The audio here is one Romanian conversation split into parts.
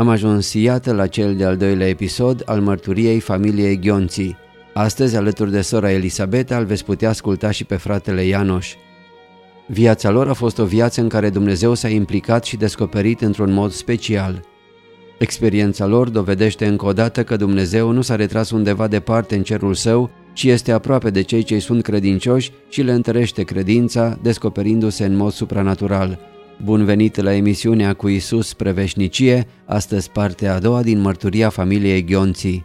Am ajuns, iată, la cel de-al doilea episod al mărturiei familiei Ghionții. Astăzi, alături de sora Elisabeta, îl veți putea asculta și pe fratele Ianoș. Viața lor a fost o viață în care Dumnezeu s-a implicat și descoperit într-un mod special. Experiența lor dovedește încă o dată că Dumnezeu nu s-a retras undeva departe în cerul său, ci este aproape de cei ce sunt credincioși și le întărește credința, descoperindu-se în mod supranatural. Bun venit la emisiunea Cu Iisus spre veșnicie, astăzi partea a doua din mărturia familiei Ghionții.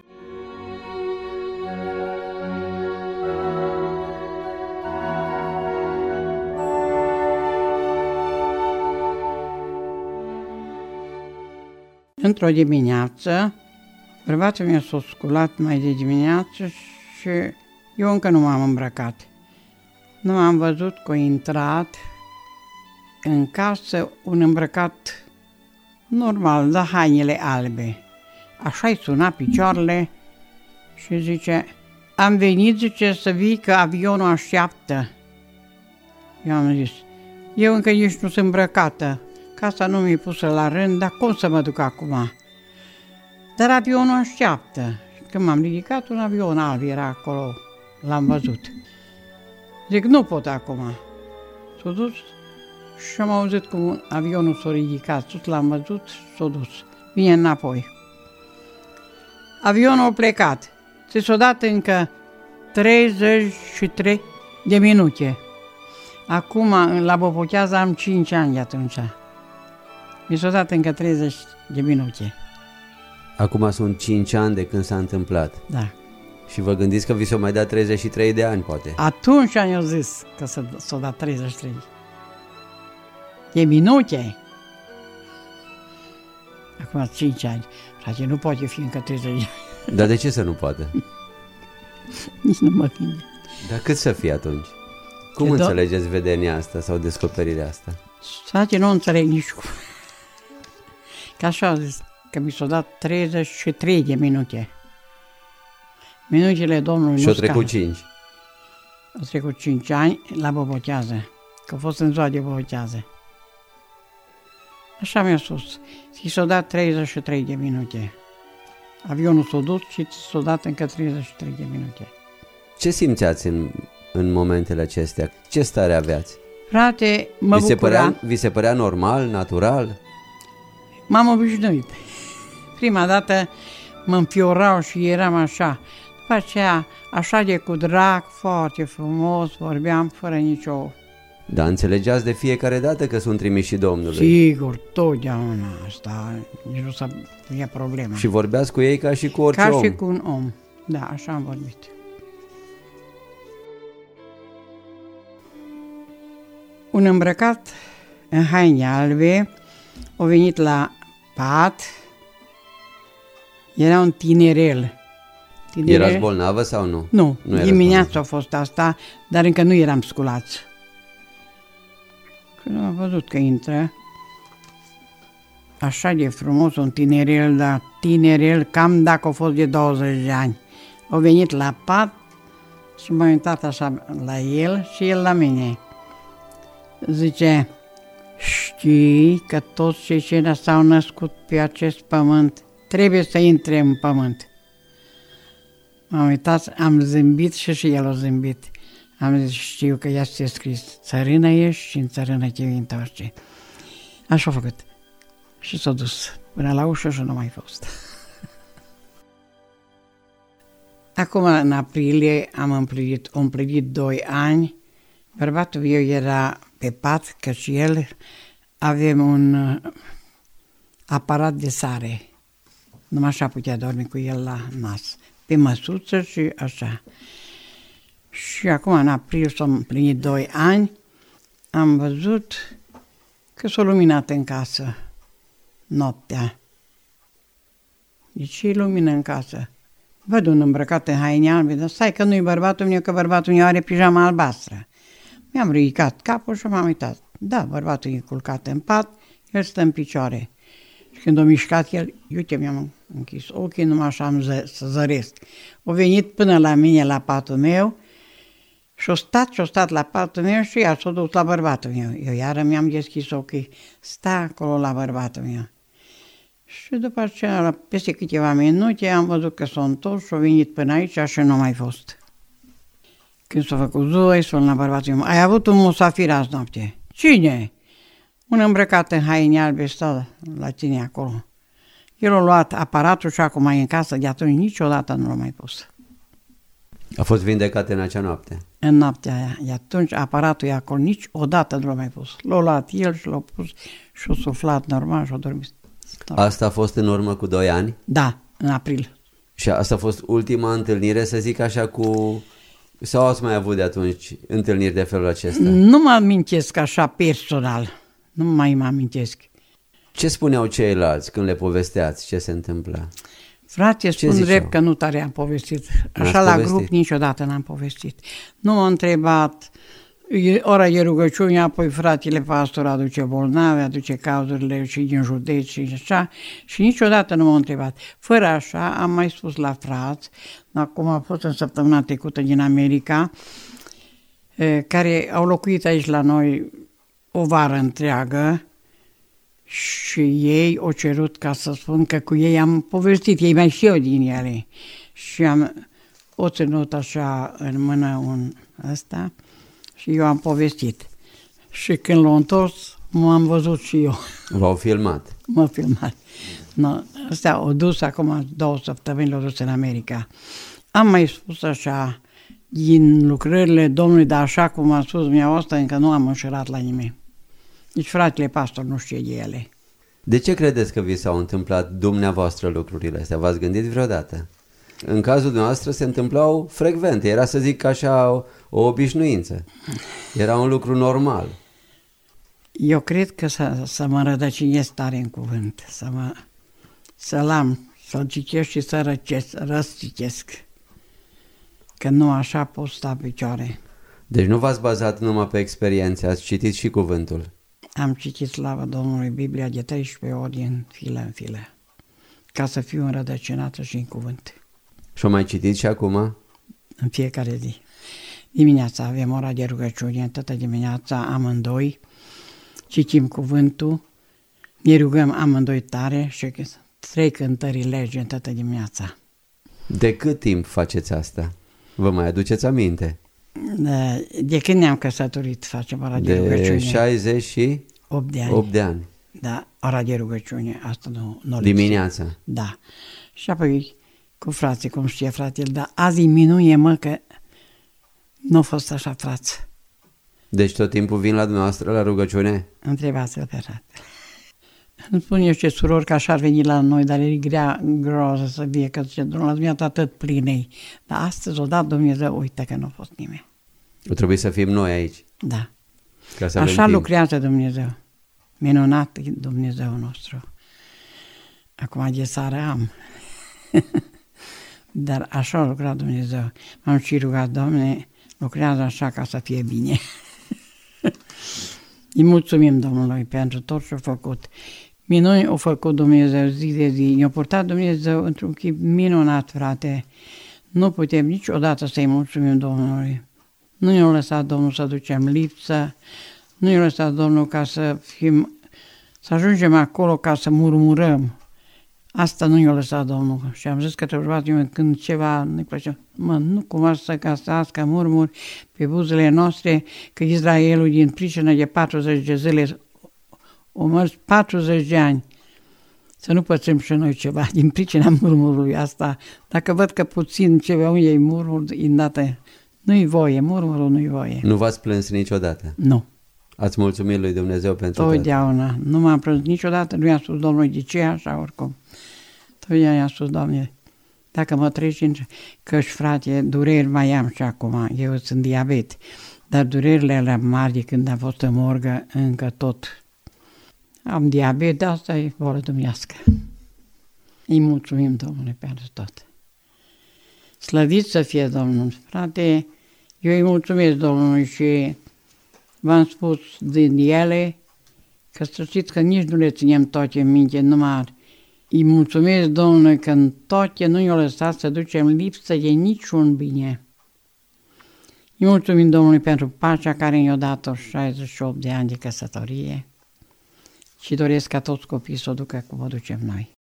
Într-o dimineață, bărbatul meu s-a sculat mai de dimineață și eu încă nu m-am îmbrăcat. Nu am văzut că a intrat în casă un îmbrăcat normal, de hainele albe. Așa-i suna picioarele și zice, am venit, zice, să vii că avionul așteaptă. Eu am zis, eu încă nici nu sunt îmbrăcată. Casa nu mi-e pusă la rând, dar cum să mă duc acum? Dar avionul așteaptă. Când m-am ridicat, un avion alb era acolo, l-am văzut. Zic, nu pot acum. S-a dus și am auzit cum avionul s-a ridicat, tot l-am văzut, s-a dus. Vine înapoi. Avionul a plecat. S-a dat încă 33 de minute. Acum, la Bobochează, am 5 ani de atunci. Mi s-a dat încă 30 de minute. Acum sunt 5 ani de când s-a întâmplat. Da. Și vă gândiți că vi s-o mai dat 33 de ani, poate? Atunci am zis că s-a dat 33 de minute. Acum 5 ani. Frate, nu poate fi încă 30 de ani. Dar de ce să nu poată? Nici nu mă gândesc. Dar cât să fie atunci? Cum înțelegeți vedenia asta sau descoperirea asta? Frate, nu înțeleg nici cum. Că așa a zis, că mi s-a dat 33 de minute. Minutele Domnului și nu au trecut 5. Au trecut 5 ani la Bobochează, că a fost în ziua de Bobochează. Așa mi-a spus. Și s-a dat 33 de minute. Avionul s-a dus și s-a dat încă 33 de minute. Ce simțeați în momentele acestea? Ce stare aveați? Frate, mă bucura. Vi se părea normal, natural? M-am obișnuit. Prima dată mă înfiorau și eram așa. După aceea, așa de cu drag, foarte frumos, vorbeam fără nicio... Dar înțelegeați de fiecare dată că sunt trimiși Domnului? Sigur, totdeauna asta, nici nu să fie problema. Și vorbeați cu ei ca și cu orice om? Ca și cu un om, da, așa am vorbit. Un îmbrăcat în haine albe a venit la pat, era un tinerel. Erați bolnavă sau nu? Nu dimineața a fost asta, dar încă nu eram sculați. Când am văzut că intră, așa de frumos, un tinerel, dar tinerel cam dacă a fost de 20 de ani. A venit la pat și m-a uitat așa la el și el la mine. Zice, știi că toți cei ce s-au născut pe acest pământ trebuie să intre în pământ. M-am uitat, am zâmbit și el a zâmbit. Am zis, știu că este scris, țărână ești și în țărână te vei întoarce. Așa a făcut. Și s-a dus până la ușă și nu mai fost. Acum, în aprilie, am împlinit 2 ani. Bărbatul meu era pe pat, că și el avem un aparat de sare. Numai așa putea dormi cu el la nas, pe măsuță și așa. Și acum, în aprilie, s-au împlinit 2 ani, am văzut că s-a luminat în casă noaptea. De ce e lumină în casă? Văd un îmbrăcat în haine albe, dar stai că nu-i bărbatul meu, că bărbatul meu are pijama albastră. Mi-am ridicat capul și m-am uitat. Da, bărbatul e culcat în pat, el stă în picioare. Și când a mișcat el, uite, mi-am închis ochii, numai așa am să zăresc. A venit până la mine, la patul meu, și-a stat la patul meu și iar s-a dus la bărbatul meu. Eu iară mi-am deschis ochii, sta acolo la bărbatul meu. Și după aceea, peste câteva minute, am văzut că s-a întors și a venit până aici și nu a mai fost. Când s-a făcut ziua, i-a spus la bărbatul: ai avut un musafir azi noapte. Cine? Un îmbrăcat în haine albe stă la tine acolo. El a luat aparatul și acum e în casă, de atunci niciodată nu l-a mai pus. A fost vindecat în acea noapte? În noaptea aia. De atunci aparatul e acolo, niciodată nu l-a mai pus. L-a luat el și l-a pus și a suflat normal și a dormit. Asta a fost în urmă cu 2 ani? Da, în aprilie. Și asta a fost ultima întâlnire, să zic așa, cu... Sau ați mai avut de atunci întâlniri de felul acesta? Nu mă amintesc așa personal. Nu mai mă amintesc. Ce spuneau ceilalți când le povesteați? Ce se întâmplă? Frate, spun drept că nu tare am povestit. Așa la grup niciodată n-am povestit. Nu m-a întrebat, ora e rugăciune, apoi fratele pastor aduce bolnavi, aduce cauzurile și din județ și așa, și niciodată nu m-a întrebat. Fără așa, am mai spus la frați, acum a fost în săptămâna trecută din America, care au locuit aici la noi o vară întreagă, și ei au cerut ca să spun că cu ei am povestit, ei mai și eu din ele. Și o ținut așa în mână un ăsta și eu am povestit. Și când l-au întors, m-am văzut și eu. V-au filmat? M-au filmat. No, ăstea au dus acum 2 săptămâni, l-au dus în America. Am mai spus așa, din lucrările Domnului, dar așa cum am spus dumneavoastră, încă nu am înșerat la nimeni. Nici fratele pastor nu știe de ele. De ce credeți că vi s-au întâmplat dumneavoastră lucrurile astea? V-ați gândit vreodată? În cazul dumneavoastră se întâmplau frecvent, era, să zic așa, o obișnuință. Era un lucru normal. Eu cred că să mă rădăcinesc tare în cuvânt, să-l am, să-l citesc și să răscitesc. Că nu așa pot sta pe picioare. Deci nu v-ați bazat numai pe experiențe, ați citit și cuvântul. Am citit, slavă Domnului, Biblia de 13 ori în filă, ca să fiu înrădăcinată și în cuvânt. Și-o mai citiți și acum? În fiecare zi. Dimineața avem ora de rugăciune, toată dimineața amândoi, citim cuvântul, ne rugăm amândoi tare și 3 cântări legi în toată dimineața. De cât timp faceți asta? Vă mai aduceți aminte? De când ne-am căsătorit facem ora de rugăciune. De 68 de ani. 8 de ani. Da, ora de rugăciune, asta nu dimineața. Da. Și apoi cu frații, cum știe fratele, dar azi minune, mă, că nu a fost așa, frați. Deci tot timpul vin la dumneavoastră la rugăciune? Întrebați-l pe fratele. Îmi spun eu ce surori că așa ar veni la noi, dar e groază să vie, că zice, Domnul, la dumneavoastră atât plinei. Dar astăzi o dat Dumnezeu, uite că nu a fost nimeni. O trebuie să fim noi aici. Da. Ca să așa lucrează Dumnezeu. Minunat e Dumnezeu nostru. Acum de seară am. Dar așa a lucrat Dumnezeu. M-am și rugat, Doamne, lucrează așa ca să fie bine. Îi mulțumim Domnului pentru tot ce a făcut. Minuni a făcut Dumnezeu zi de zi. Ne-a purtat Dumnezeu într-un chip minunat, frate. Nu putem niciodată să-i mulțumim Domnului. Nu ne-a lăsat Domnul să ducem lipsă. Nu ne-a lăsat Domnul ca să ajungem acolo ca să murmurăm. Asta nu i-a lăsat Domnul. Și am zis că trebuie când ceva ne place, nu cumva să casească murmuri pe buzele noastre, că Israelul din pricină de 40 de zile o mers 40 de ani. Să nu pățim și noi ceva din pricina murmurului asta. Dacă văd că puțin ceva unde e murmur, îndată nu-i voie, murmurul nu-i voie. Nu v-ați plâns niciodată? Nu. Ați mulțumit lui Dumnezeu pentru tot? Totdeauna. Nu m-am plâns niciodată, nu i-am spus Domnului de ce așa oricum. Totdeauna i-am spus, Doamne, dacă mă treci, căci frate, dureri mai am și acum, eu sunt diabet, dar durerile alea mari de când am fost în morgă, încă tot am diabet, de asta e volă dumnească. Îi mulțumim Domnului pentru tot. Slăvit să fie Domnul, frate, eu îi mulțumesc Domnului și v-am spus din ele că să știți că nici nu le ținem toate în minte, numai îi mulțumesc Domnului că în toate nu i-o lăsat să ducem lipsă de niciun bine. Îi mulțumim Domnului pentru pacea care i-a dat-o 68 de ani de căsătorie și doresc ca toți copiii să o ducă cum o ducem noi.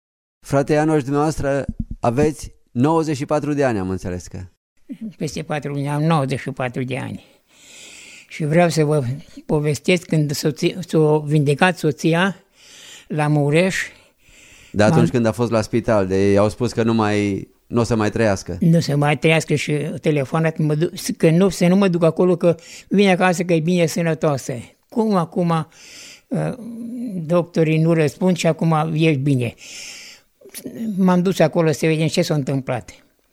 Frate Ianoș, dumneavoastră aveți 94 de ani, am înțeles că. Peste 4 ani, am 94 de ani. Și vreau să vă povestesc când s-a vindecat soția la Mureș. De atunci când a fost la spital, i-au spus că nu o să mai trăiască. Nu se mai trăiască și telefonat că nu mă duc acolo, că vine acasă că e bine sănătoasă. Cum acum doctorii nu răspund și acum ești bine. M-am dus acolo să vedem ce s-a întâmplat.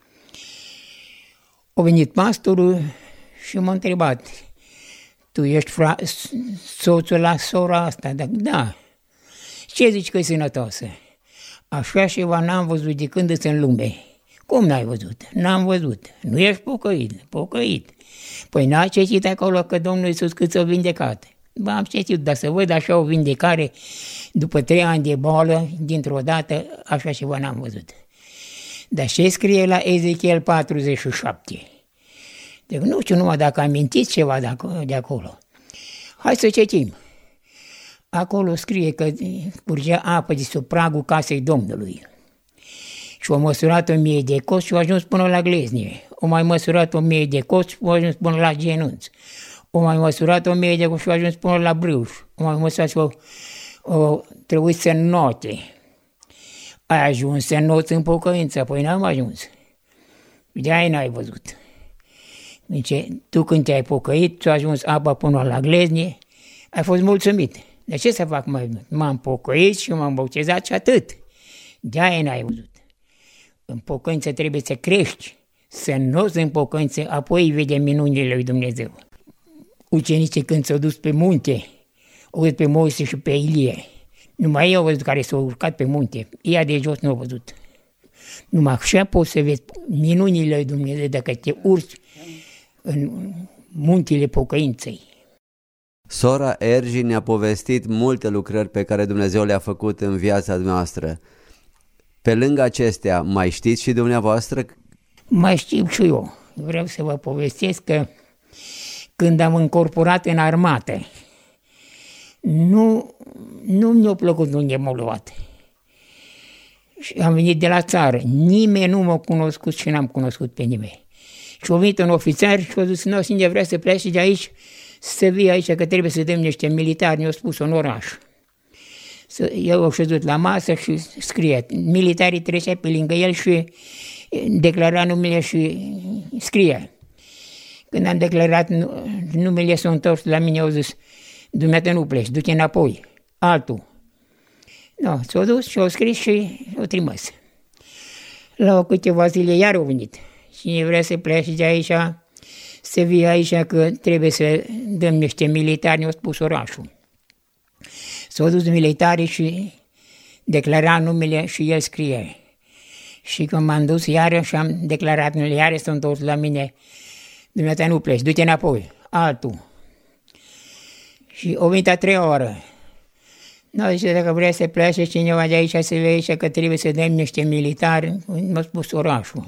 A venit pastorul și m-a întrebat: tu ești soțul la sora asta? Da. Ce zici că e sănătoasă? Așa ceva n-am văzut de când îți în lume. Cum n-ai văzut? N-am văzut. Nu ești pocăit. Păi n-ai citit acolo că Domnul Iisus cât s-a vindecat? Ba, am citit, dar să văd așa o vindecare după 3 ani de boală, dintr-o dată, așa ceva n-am văzut. Dar ce scrie la Ezechiel 47? Deci nu știu numai dacă am mintit ceva de acolo. Hai să citim. Acolo scrie că curgea apă de sub pragul casei Domnului. Și a măsurat 1000 de coți și a ajuns până la gleznie. O mai măsurat 1000 de coți și a ajuns până la genunți. O mai măsurat 1000 de coți și a ajuns până la brâuș. O mai măsurat și trebuie să note. Ai ajuns să noți în pocăință? Păi n-am ajuns. De-aia n-ai văzut. Deci, tu când te-ai pocăit, ți-a ajuns apa până la gleznie, ai fost mulțumit. De ce să fac mai mult? M-am pocăit și m-am botezat și atât. De-aia n-ai văzut. În pocăință trebuie să crești, să noți în pocăință, apoi vedem minunile lui Dumnezeu. Ucenicii când s-au dus pe munte, au văzut pe Moise și pe Ilie. Numai ei au văzut care s-au urcat pe munte, ea de jos nu au văzut. Numai așa poți să vezi minunile lui Dumnezeu dacă te urci în muntele pocăinței. Sora Ergi ne-a povestit multe lucrări pe care Dumnezeu le-a făcut în viața noastră. Pe lângă acestea, mai știți și dumneavoastră? Mai știu și eu. Vreau să vă povestesc că când am încorporat în armată, nu mi-a plăcut unde m-au luat. Și am venit de la țară. Nimeni nu m-a cunoscut și n-am cunoscut pe nimeni. Și a venit un ofițer și a zis: nu, sincer, vrea să pleci de aici, să vii aici, că trebuie să dăm niște militari, ne-au spus în oraș. Eu am șezut la masă și scrie. Militarii trecea pe lângă el și declara numele și scrie. Când am declarat numele, s-a întors la mine, au zis: dumneata nu pleci, du-te înapoi, altul. No, s-au dus și au scris și au trimis. La câteva zile iar au venit. Cine vrea să plece de aici, să vii aici, că trebuie să dăm niște militari, ne-au spus orașul. S-au dus militarii și declara numele și el scrie. Și când m-am dus iară și am declarat numele, iară s-a întors la mine: dumneata nu pleci, du-te înapoi, altul. Și au venit a 3-a oră. Nu, zice, dacă vrea să plece cineva de aici, să vei aici, că trebuie să dăm niște militari, m-a spus orașul.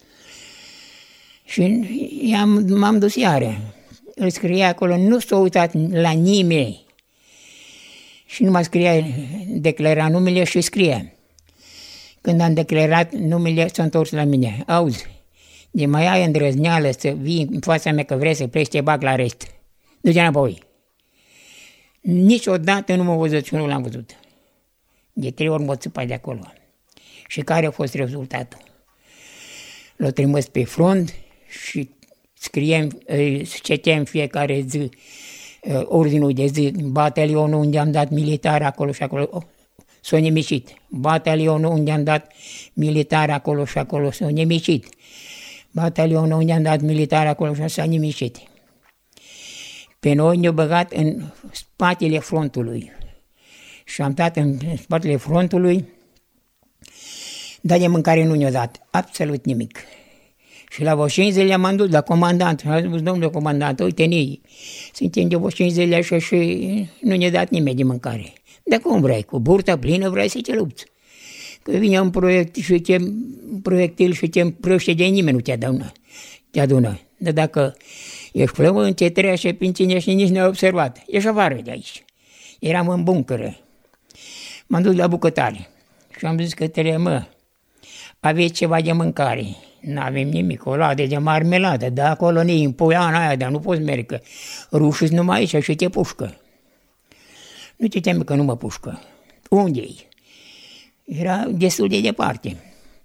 Și m-am dus iară. Îl scria acolo, nu s-a uitat la nimeni. Și nu mă scria, declara numele și scrie. Când am declarat numele, s-a întors la mine: auzi, de mai ai îndrăzneală să vii în fața mea că vrei să pleci, te bag la arest. Du-te înapoi. Niciodată nu m-a văzut și nu l-am văzut. De 3 ori m-a țăpat de acolo. Și care a fost rezultatul? L-a trimis pe front și citeam fiecare zi ordinul de zi, batalionul unde am dat militar acolo și acolo s-a nimicit. Batalionul unde am dat militar acolo și acolo s-a nimicit. Batalionul unde am dat militar acolo și s-a nimicit. Pe noi ne-au băgat în spatele frontului. Și am stat în spatele frontului, dar de mâncare nu ne-a dat absolut nimic. Și la vreo 5 zile m-am dus la comandant și a spus: domnule comandant, uite, noi suntem de vreo 5 zile așa și nu ne-a dat nimeni de mâncare. Dar cum vrei? Cu burta plină vrei să te lupți? Că vine un proiectil și te împrăște de nimeni, nu te adună. Dar dacă ești flământ, te trece prin tine și nici ne-ai observat. Ești afară de aici. Eram în buncără. M-am dus la bucătare Și am zis către mă, aveți ceva de mâncare? N-avem nimic, o ladă de marmeladă, dar acolo în poiana aia, dar nu poți merge, că rușii numai aici și te pușcă. Nu te teme că nu mă pușcă. Unde-i? Era destul de departe.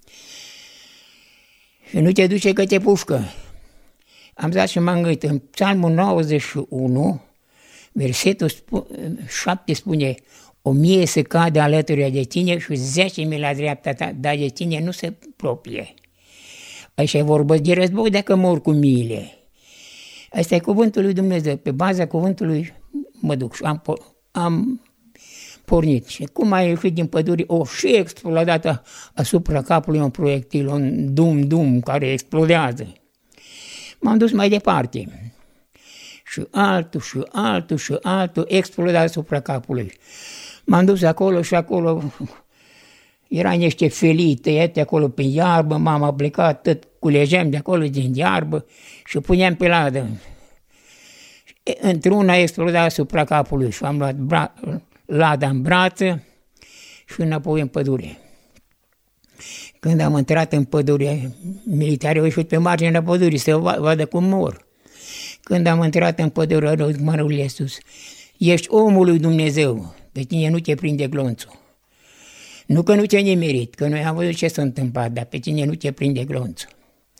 Și nu te duce că te pușcă. Am dat și m-am gândit, în Psalmul 91, versetul 7 spune: 1000 se cade alături de tine și 10.000 la dreapta ta, dar de tine nu se proprie. Așa e vorba de război dacă mor cu miile. Asta e cuvântul lui Dumnezeu. Pe baza cuvântului mă duc și am pornit. Și cum a ieșit din pădure, și explodat asupra capului un proiectil, un dum care explodează. M-am dus mai departe. Și altul explodat asupra capului. M-am dus acolo și acolo era niște felii tăiate acolo pe iarbă, m-am aplicat, tot culegeam de acolo din iarbă și puneam pe ladă. Într-una explodat asupra capului și am luat lada în brață și înapoi în pădure. Când am intrat în pădure, militarii au ieșit pe marginea pădurii să vadă cum mor. Când am intrat în pădure, mă rog sus, ești omul lui Dumnezeu, pe tine nu te prinde glonțul. Nu că nu te-ai nimerit, că noi am văzut ce s-a întâmplat, dar pe tine nu te prinde glonțul.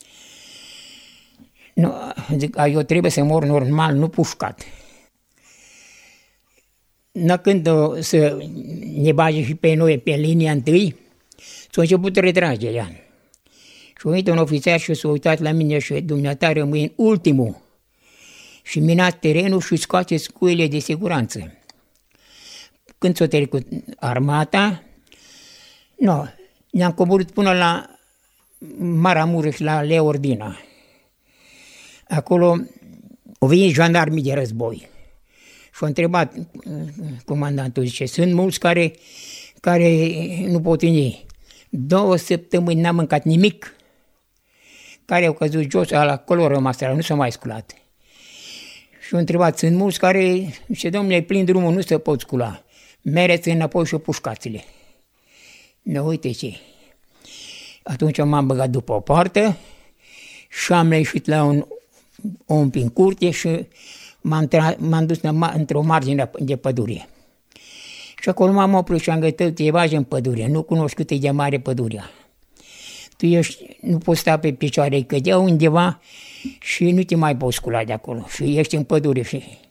Nu, zic, eu trebuie să mor normal, nu pușcat. Când să ne bage și pe noi pe linia întâi, s-a început retragerea. Și a venit un ofițer și s-a uitat la mine și: dumneata rămâi ultimul și minați terenul și scoateți cuile de siguranță. Când s-a trecut armata, ne-am coborât până la Maramureș, la Leordina. Acolo au venit jandarmii de război și au întrebat comandantul, zice: sunt mulți care nu pot veni. 2 săptămâni n-am mâncat nimic, care au căzut jos, acolo rămas, nu s-a mai sculat. Și au întrebat: sunt mulți care, zice, domnule, e plin drumul, nu se pot scula. Mereți înapoi și pușcați-le. Uite ce. Atunci m-am băgat după o poartă și am ieșit la un om prin curte și m-am dus într-o margine de pădure. Și acolo m-am oprit și am găsit: te bagi în pădure, nu cunoști cât e de mare pădurea. Tu nu poți sta pe picioare, îi cădea undeva și nu te mai poți scula de acolo și ești în pădure.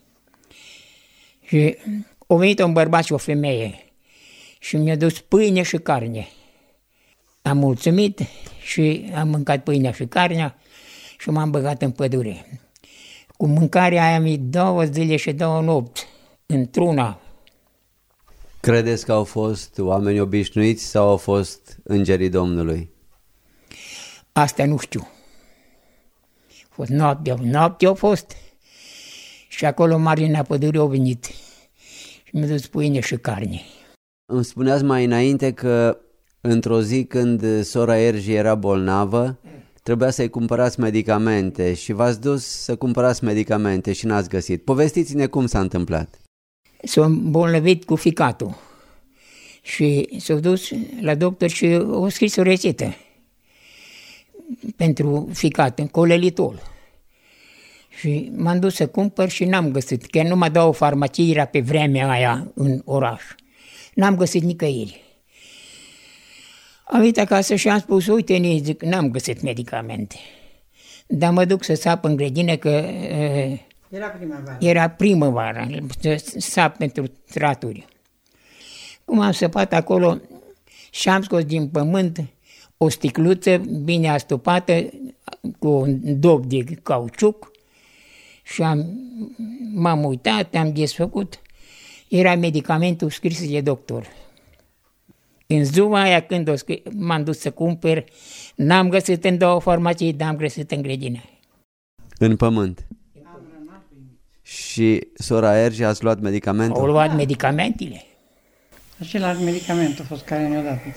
Și au venit un bărbat și o femeie și mi-a dus pâine și carne. Am mulțumit și am mâncat pâinea și carnea și m-am băgat în pădure. Cu mâncarea aia mi 2 zile și 2 nopți, într-una. Credeți că au fost oameni obișnuiți sau au fost îngerii Domnului? Asta nu știu. A fost noapte au fost și acolo în marginea pădurii au venit și mi-a dus pâine și carne. Îmi spuneați mai înainte că într-o zi când sora Erji era bolnavă, trebuia să-i cumpărați medicamente și v-ați dus să cumpărați medicamente și n-ați găsit. Povestiți-ne cum s-a întâmplat. S-a îmbolnăvit cu ficatul și s-a dus la doctor și a scris o rețetă pentru ficat, în colelitol. Și m-am dus să cumpăr și n-am găsit, chiar nu mă dau o farmacie, era pe vremea aia în oraș. N-am găsit nicăieri. Am venit acasă și am spus: uite, zic, n-am găsit medicamente. Dar mă duc să sap în grădină că era primăvară, să sap pentru traturi. Cum am săpat acolo și am scos din pământ o sticluță bine astupată cu un dop de cauciuc și m-am uitat, am desfăcut. Era medicamentul scris de doctor. În ziua aia când m-am dus să cumpăr, n-am găsit în 2 farmacii, dar am găsit în grădină. În pământ. Și sora Erji ați luat medicamentul? Au luat medicamentele. Același medicament a fost care ne-a dat.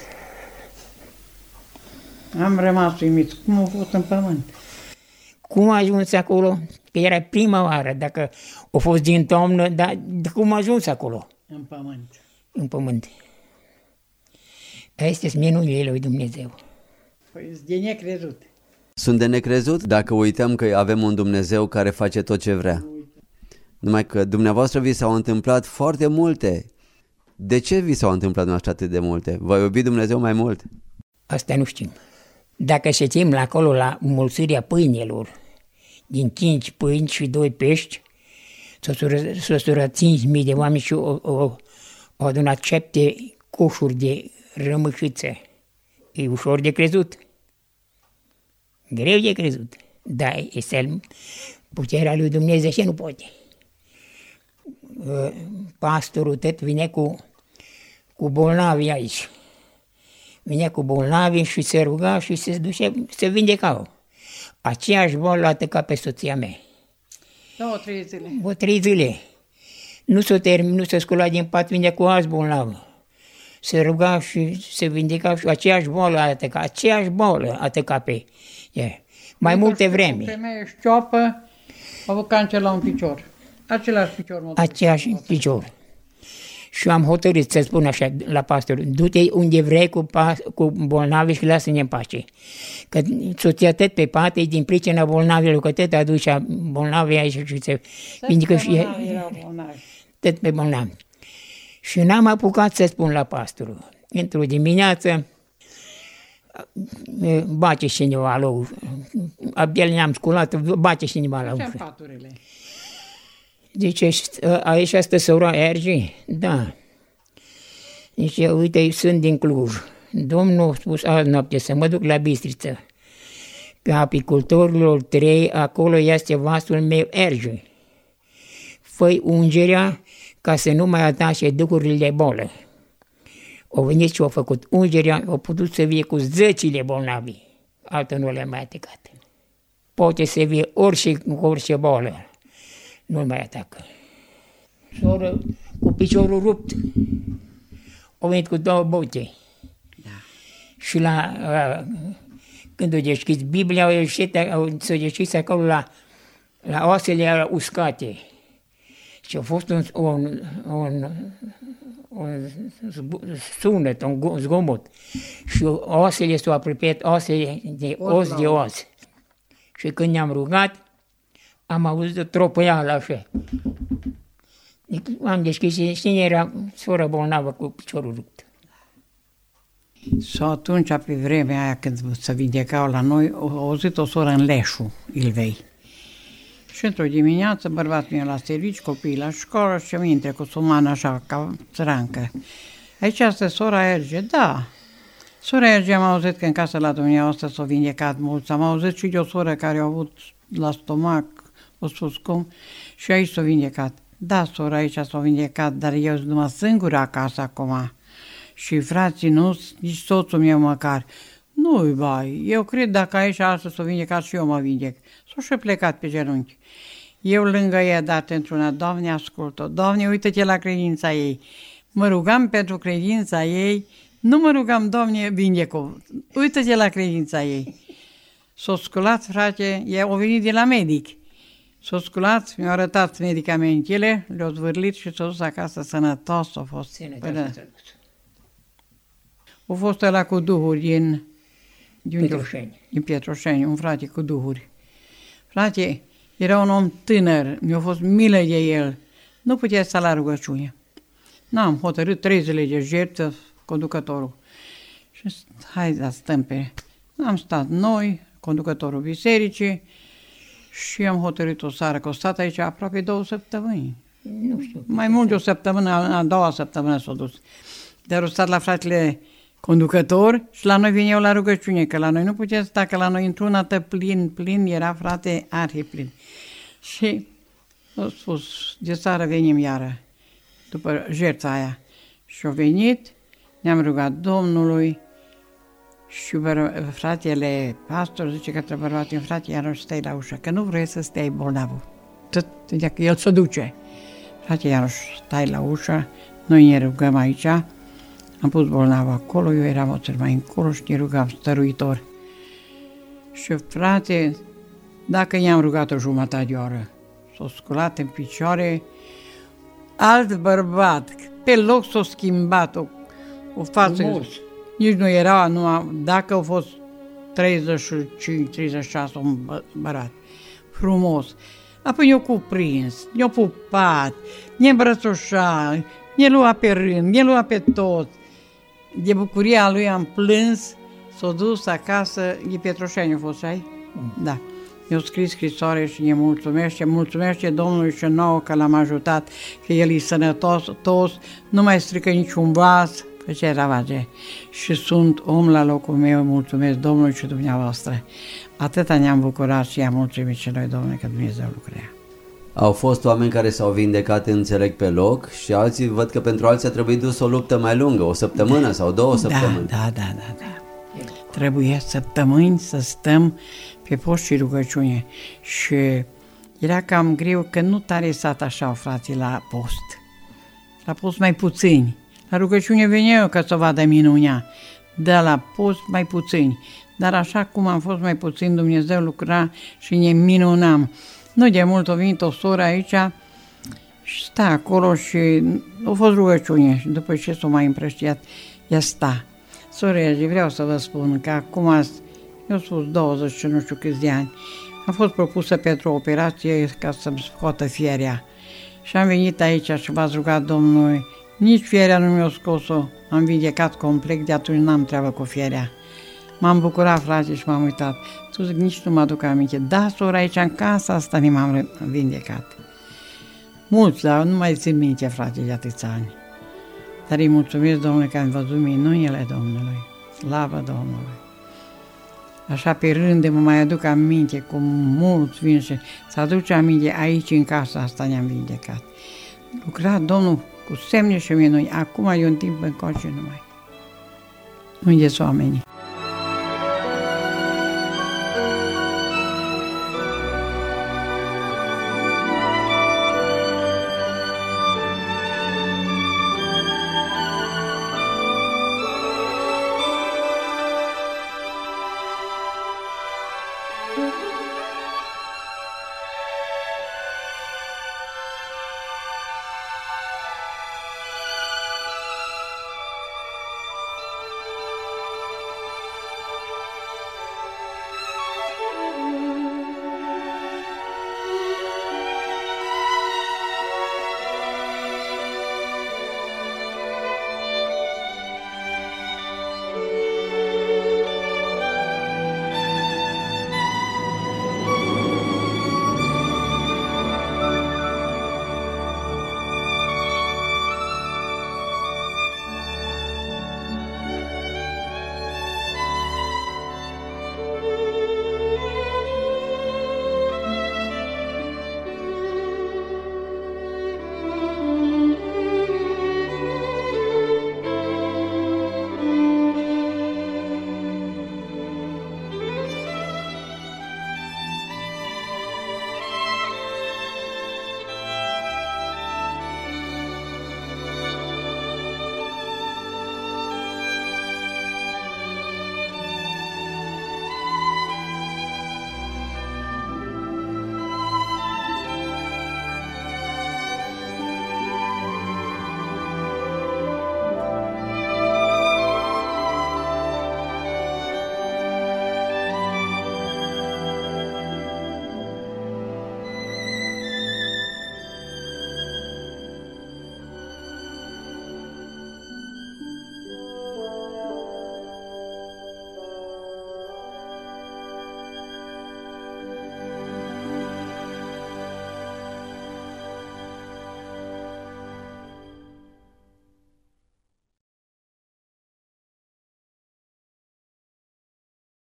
Am rămas uimit. Cum a fost în pământ? Cum a ajuns acolo? Că era prima oară, dacă a fost din toamnă, dar cum a ajuns acolo? În pământ. În pământ. Astea sunt minunile lui Dumnezeu. Păi sunt de necrezut. Sunt de necrezut dacă uităm că avem un Dumnezeu care face tot ce vrea. Numai că dumneavoastră vi s-au întâmplat foarte multe. De ce vi s-au întâmplat dumneavoastră atât de multe? V-a iubit Dumnezeu mai mult? Asta nu știm. Dacă știm la acolo la mulțirea pâinilor, din 5 pâini și 2 pești, s-au surat 5.000 de oameni și au adunat 7 coșuri de rămășiță. E ușor de crezut. Greu de crezut. Dar este puterea lui Dumnezeu și nu poate. Pastorul tot vine cu bolnavi aici. Vine cu bolnavi și se ruga și se duce, se vindecau. Aceeași boală a atacat pe soția mea. 2-3 zile. 3 zile. Nu se scula din pat, vine cu alți bolnavi. Se ruga și se vindeca și aceeași boală a atacat. Aceeași boală a atacat pe ea. Mai multe vreme. Femeie șchioapă, a avut cancer la un picior. Același picior. Aceeași picior. Și am hotărât să spun așa la pastor, du-te unde vrei cu bolnavi și lasă-ne în pace. Că soția tot pe pat e din pricina bolnavilor, că tot aduce bolnavi aici și se vindecă și tot pe bolnavi. Și n-am apucat să spun la pastorul. Într-o dimineață bate cineva la ușă. Abia ne-am sculat, bate cineva la ușă. Paturile. Zice, aici stă sora Ergi? Da. Zice, uite, sunt din Cluj. Domnul a spus azi noapte să mă duc la Bistriță. Pe apicultorilor 3, acolo este vasul meu Ergi. Fă-i ungerea ca să nu mai atace duhurile de bolă. Au venit și au făcut ungerea, au putut să vie cu 10 bolnavi. Altă nu le-a mai atacat. Poate să vie orice bolă. Nu mai atacă. Soră cu piciorul rupt. Au venit cu 2 bote. Da. Și când au deschis Biblia, s-au deschis acolo la oasele uscate. Și a fost un sunet, un zgomot. Și oasele s-au apropiat, osele de os de os. Și când ne-am rugat, am auzit o tropăială așa. Am deschis și cine era sora bolnavă cu piciorul rupt. Și atunci, pe vremea aia când se vindecau la noi, au auzit o soră în Leșu, Ilvei. Și într-o dimineață, bărbatul meu la servici, copiii la școală și mi intre cu sumană așa, ca țărancă. Aici este sora Erge? Da. Sora Erge am auzit că în casă la dumneavoastră s-au vindecat mulți. Am auzit și de o soră care a avut la stomac, o spus cum, și aici s-a vindecat. Da, sora, aici s-a vindecat, dar eu sunt numai singură acasă acum. Și frații nu, nici soțul meu măcar. Nu-i bai, eu cred dacă aici astăzi s-a vindecat și eu mă vindec. S-a și plecat pe genunchi. Eu lângă ea dat într-una, Doamne, ascultă, Doamne, uită-te la credința ei. Mă rugam pentru credința ei, nu mă rugam, Doamne, vindecă, uită-te la credința ei. S-a sculat, frate, ea a venit de la medic. S-a sculat, mi-a arătat medicamentele, le-a zvârlit și s-a dus acasă sănătos, a fost. A fost ăla cu duhuri din Pietroșeni, un frate cu duhuri. Frate, era un om tânăr, mi-a fost milă de el, nu putea sta la rugăciune. N-am hotărât 3 zile de jertfă, conducătorul. Și hai să stăm pe... Am stat noi, conducătorul bisericii, și am hotărât o seară, că a stat aici aproape 2 săptămâni. Nu știu. Mai mult de o săptămână, a 2-a săptămână s-a dus. Dar a stat la fratele conducător și la noi vineau la rugăciune, că la noi nu putea sta, că la noi într-una plin, era frate arhiplin. Și a spus, de seară venim iară, după jertfa aia. Și a venit, ne-am rugat Domnului și fratele pastor zice că trebuie bărbatul în frate, iar stai la ușă, că nu vrei să stai bolnavul. Tot, că el se duce. Frate, iar stai la ușă, noi ne rugăm aici. Am pus bolnavul acolo, eu eram o țăr mai încolo și ne rugam stăruitor. Și frate, dacă i-am rugat o jumătate de oră, s-a sculat în picioare, alt bărbat, pe loc s-a schimbat o față. nici nu era, dacă au fost 35-36 un bărat, frumos. Apoi ne-au cuprins, ne-au pupat, ne îmbrățoșa, ne lua pe rând, ne lua pe tot. De bucuria lui am plâns, s-a dus acasă, e Petroșani a fost, ai? Da. Mi-a scris scrisoare și ne mulțumește Domnului și nouă că l-am ajutat, că el e sănătos, tos, nu mai strică niciun vas, că ce ravage. Și sunt om la locul meu, mulțumesc Domnului și dumneavoastră. Atâta ne-am bucurat și i-am mulțumit și noi, Domnule, că Dumnezeu lucrea. Au fost oameni care s-au vindecat, înțeleg, pe loc și alții, văd că pentru alții a trebuit dus o luptă mai lungă, o săptămână sau 2 săptămâni. Da. Trebuie săptămâni să stăm pe post și rugăciune și era cam greu că nu tare sat așa, frații, la post. La post mai puțini. La rugăciune veneau ca să vadă minunea, dar la post mai puțini. Dar așa cum am fost mai puțin, Dumnezeu lucra și ne minunam. Nu de mult a venit o soră aici și sta acolo și a fost rugăciune și după ce s-a mai împrăștiat, ea sta. Soră, vreau să vă spun că acum, eu spus 20 și nu știu câți de ani, am fost propusă pentru o operație ca să-mi scoată fierea. Și am venit aici și v-ați rugat Domnului, nici fierea nu mi-a scos-o, am vindecat complet, de atunci n-am treabă cu fierea. M-am bucurat, frate, și m-am uitat. Tu zic, nici nu mă aduc aminte. Da, soră, aici în casa asta m-am vindecat. Mulți, dar nu mai țin minte, frate, de atâția ani. Dar îi mulțumesc, Domnule, că am văzut minunile Domnului. Slavă Domnului! Așa pe rând mă mai aduc aminte, cu mulți vin și să aduce aminte, aici în casa asta ne-am vindecat. Lucra Domnul cu semne și minuni. Acum e un timp încoace numai. Unde sunt oamenii?